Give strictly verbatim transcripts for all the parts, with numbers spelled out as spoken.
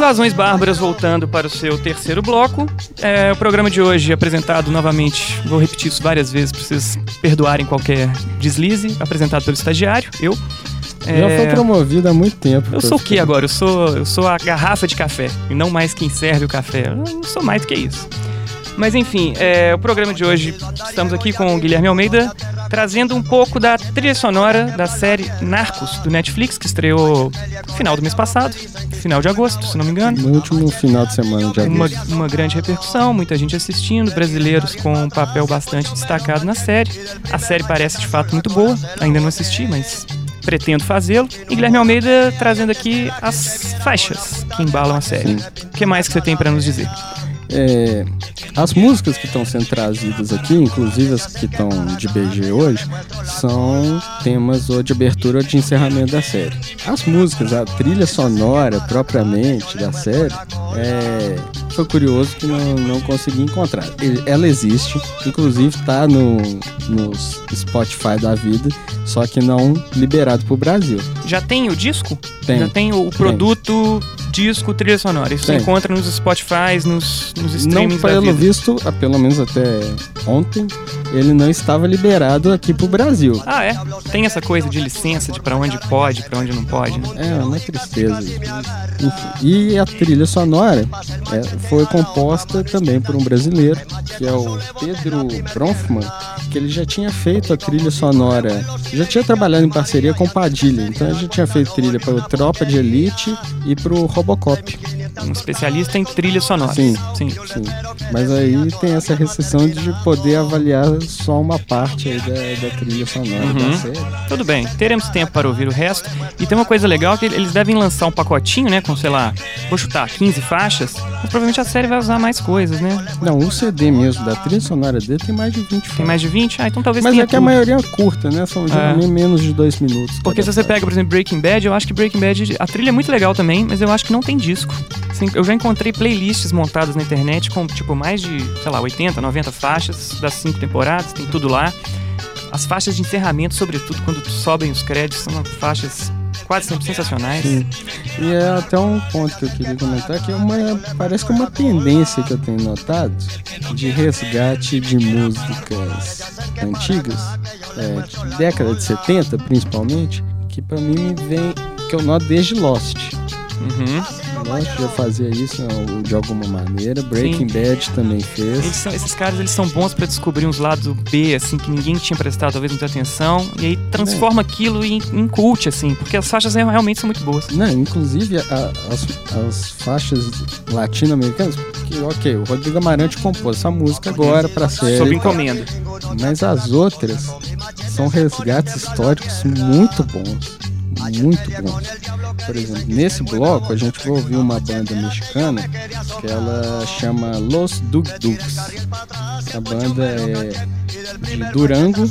Invasões Bárbaras voltando para o seu terceiro bloco. É, o programa de hoje apresentado novamente, vou repetir isso várias vezes para vocês perdoarem qualquer deslize, apresentado pelo estagiário, eu. É... Já foi promovido há muito tempo. Eu sou o que agora? Eu sou, eu sou a garrafa de café, e não mais quem serve o café. Eu não sou mais do que isso. Mas enfim, é, o programa de hoje, estamos aqui com o Guilherme Almeida, trazendo um pouco da trilha sonora da série Narcos, do Netflix, que estreou no final do mês passado, final de agosto, se não me engano. No último final de semana de agosto. Uma, uma grande repercussão, muita gente assistindo, brasileiros com um papel bastante destacado na série. A série parece de fato muito boa, ainda não assisti, mas pretendo fazê-lo. E Guilherme Almeida trazendo aqui as faixas que embalam a série. Sim. O que mais que você tem para nos dizer? É, as músicas que estão sendo trazidas aqui, inclusive as que estão de B G hoje, são temas ou de abertura ou de encerramento da série. As músicas, a trilha sonora propriamente da série, é, foi curioso que não, não consegui encontrar. Ela existe, inclusive está no, no Spotify da vida, só que não liberado para o Brasil. Já tem o disco? Tem. Já tem o produto... Tem. Disco, trilha sonora. Isso Tem. Você encontra nos Spotify, nos, nos streamings não, da vida. Pelo visto, pelo menos até ontem, ele não estava liberado aqui pro Brasil. Ah, é? Tem essa coisa de licença, de pra onde pode, pra onde não pode, né? É, uma tristeza. Enfim. E a trilha sonora é, foi composta também por um brasileiro, que é o Pedro Bronfman, que ele já tinha feito a trilha sonora, já tinha trabalhado em parceria com Padilha, então ele já tinha feito trilha para o Tropa de Elite e pro Robocop. Um especialista em trilha sonora. Sim, sim, sim. Mas aí tem essa restrição de poder avaliar só uma parte aí da, da trilha sonora uhum. da série. Tudo bem, teremos tempo para ouvir o resto. E tem uma coisa legal que eles devem lançar um pacotinho, né, com, sei lá, vou chutar, quinze faixas, mas provavelmente a série vai usar mais coisas, né? Não, o C D mesmo da trilha sonora dele tem mais de vinte faixas. Tem mais de vinte? Ah, então talvez mas tenha é que tudo. A maioria é curta, né? São geralmente é. menos de dois minutos. Porque se você pega, por exemplo, Breaking Bad, eu acho que Breaking Bad, a trilha é muito legal também, mas eu acho que não tem disco. Assim, eu já encontrei playlists montadas na internet com, tipo, mais de, sei lá, oitenta, noventa faixas das cinco temporadas, tem tudo lá. As faixas de encerramento, sobretudo, quando sobem os créditos, são faixas quase sempre sensacionais. Sim. E é até um ponto que eu queria comentar, que é uma, parece que é uma tendência que eu tenho notado de resgate de músicas antigas, é, de década de setenta, principalmente, que pra mim me vem, que eu noto desde Lost. Uhum. Lost já fazia isso de alguma maneira. Breaking Sim. Bad também fez. Eles são, esses caras eles são bons pra descobrir uns lados B, assim, que ninguém tinha prestado talvez muita atenção, e aí transforma é. aquilo em, em cult, assim, porque as faixas realmente são muito boas. Não, inclusive a, as, as faixas latino-americanas, que ok, o Rodrigo Amarante compôs essa música agora pra série. Sob encomenda. Mas as outras são resgates históricos muito bons. Muito bom. Por exemplo, nesse bloco a gente vai ouvir uma banda mexicana que ela chama Los Dug Dugs. A banda é de Durango.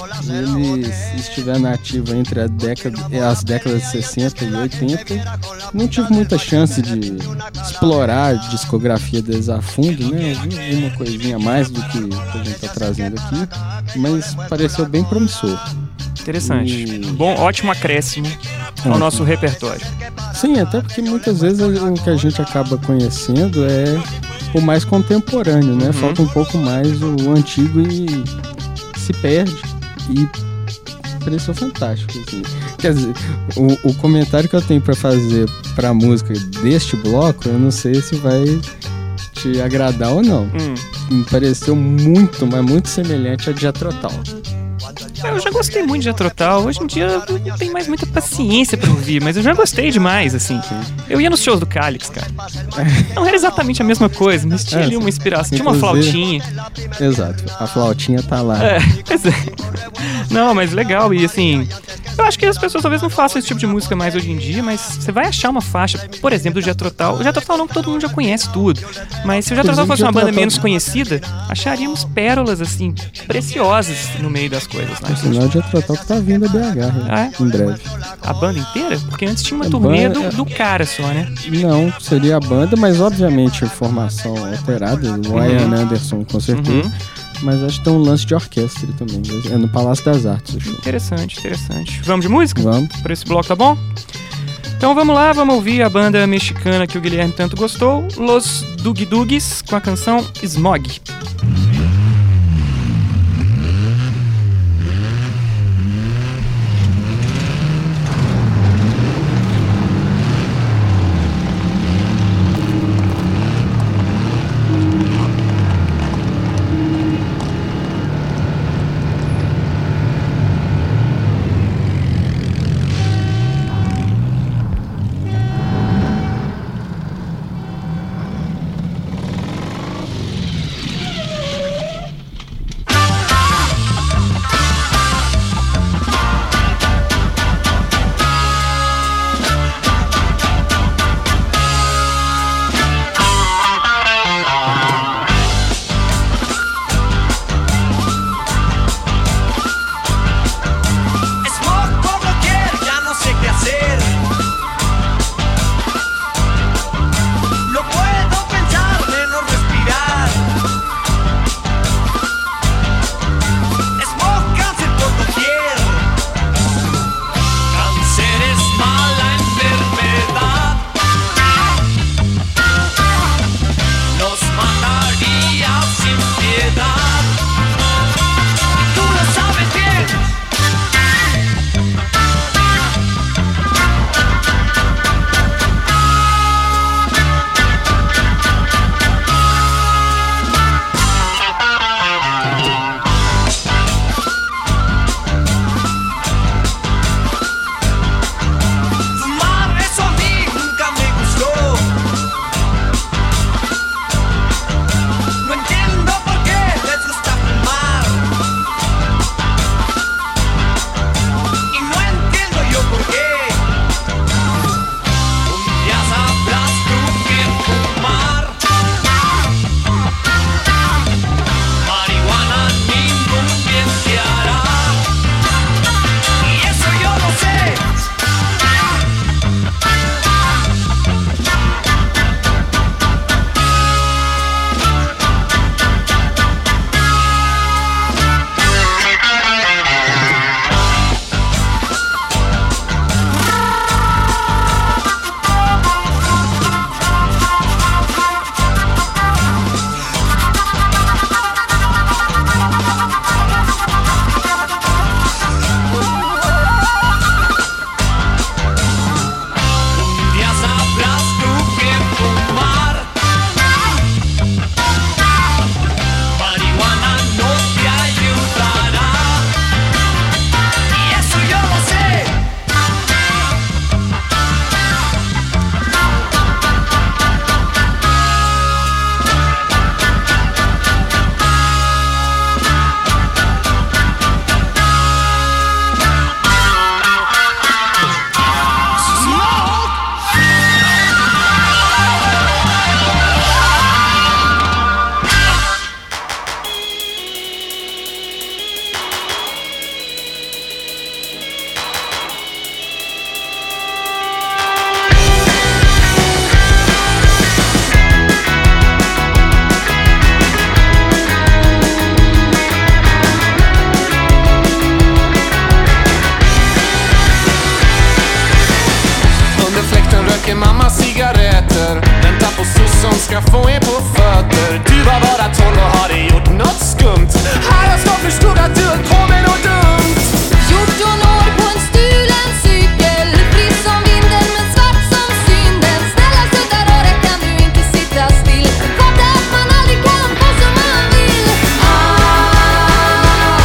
Eles estiveram nativos entre a década, as décadas de sessenta e oitenta. Não tive muita chance de explorar a discografia deles a fundo, né? Eu vi uma coisinha a mais do que a gente está trazendo aqui, mas pareceu bem promissor. Interessante. E... Bom, ótimo acréscimo ao ótimo. Nosso repertório. Sim, até porque muitas vezes o que a gente acaba conhecendo é o mais contemporâneo, né? Uhum. Falta um pouco mais o antigo e se perde. E pareceu fantástico, assim. Quer dizer, o, o comentário que eu tenho pra fazer pra música deste bloco, eu não sei se vai te agradar ou não. Hum. Me pareceu muito, mas muito semelhante a Jethro Tull. Eu já gostei muito de Jethro Tull. Hoje em dia eu não tenho mais muita paciência pra ouvir, mas eu já gostei demais, assim. Eu ia nos shows do Calix, cara. Não era exatamente a mesma coisa, mas tinha é, ali uma inspiração. Tinha uma flautinha. Exato, a flautinha tá lá. É, pois é. Não, mas legal, e assim... Eu acho que as pessoas talvez não façam esse tipo de música mais hoje em dia, mas você vai achar uma faixa, por exemplo, do Jethro Tull. O Jethro Tull não, que todo mundo já conhece tudo, mas se o Jethro Tull fosse uma banda menos conhecida, acharíamos pérolas, assim, preciosas no meio das coisas, né? O sinal de Jethro Tull que tá vindo a B H, né? Ah, é? Em breve. A banda inteira? Porque antes tinha uma a turnê banda, do, do cara só, né? Não, seria a banda, mas obviamente formação alterada, o uhum. Ian Anderson com certeza. Uhum. Mas acho que tem um lance de orquestra também. É no Palácio das Artes, acho. Interessante, interessante. Vamos de música? Vamos. Por esse bloco, tá bom? Então vamos lá, vamos ouvir a banda mexicana que o Guilherme tanto gostou, Los Dug Dugs, com a canção Smog. ska få er på fötter. Du var bara tolv och hade gjort något skumt. Här jag ska förstå att du höll på med något dumt. fjorton år på en stulen cykel, frisk som vinden men svart som synden. Snälla sluta röra, kan du inte sitta still. Fattar att man aldrig kan få som man vill. Ah,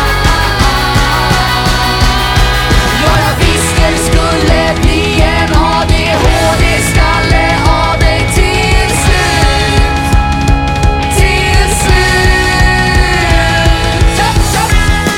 ja, jag visste det skulle bli en A D H D-skalle av dig till slut. Till slut. Tjopp, tjopp.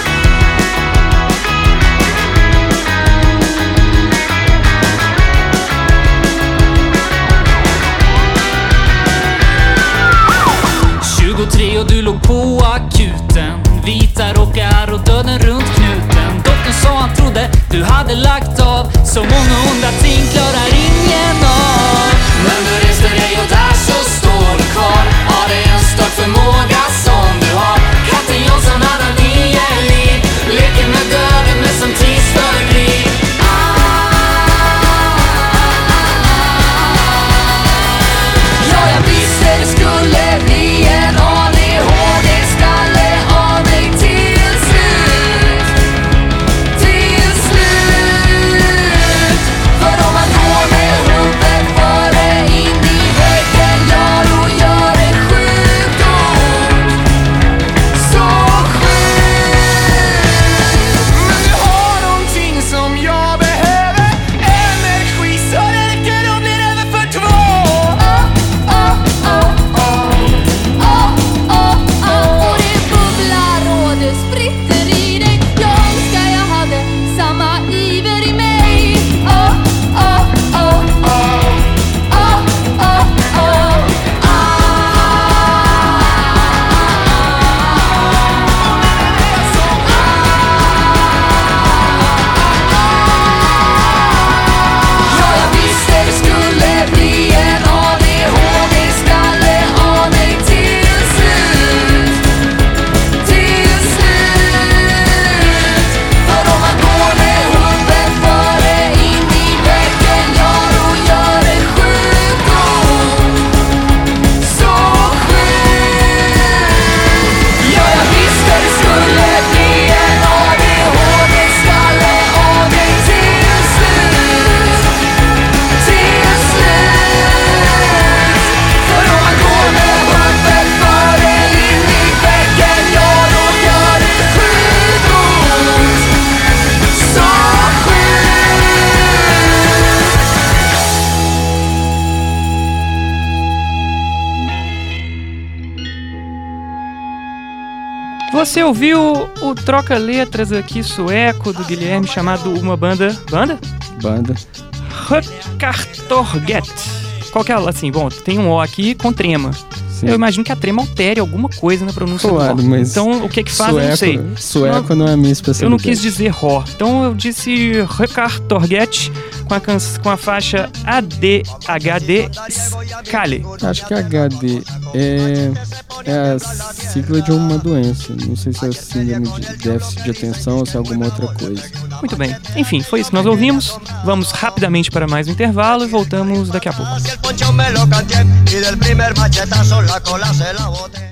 tjugotre och du låg på akuten. Vita rockar och döden runt knuten. Doktorn sa han trodde du hade lagt av. Så många onda ting klarar ingen av. Men du reste dig och där så står du kvar. Ja, det är en störd förmåga som du har. Katten Jonsson hade nio liv. Leker med döden men som tids för liv. Ah, Você ouviu o troca-letras aqui sueco do Guilherme chamado uma banda... Banda? Banda. Rökkartorget. Qual que é, assim, bom, tem um O aqui com trema. Sim. Eu imagino que a trema altere alguma coisa na pronúncia Claro, do O. mas Então, o que que faz, sueco, eu não sei. Sueco não, não é a minha especialidade. Eu não quis dizer Ró. Então, eu disse Rökkartorget com a, can... com a faixa A D H D Skale. Acho que H D é, é a sigla de uma doença. Não sei se é síndrome de déficit de atenção ou se é alguma outra coisa. Muito bem. Enfim, foi isso que nós ouvimos. Vamos rapidamente para mais um intervalo e voltamos daqui a pouco. Si el poncho me lo canté y del primer machetazo la cola se la boté.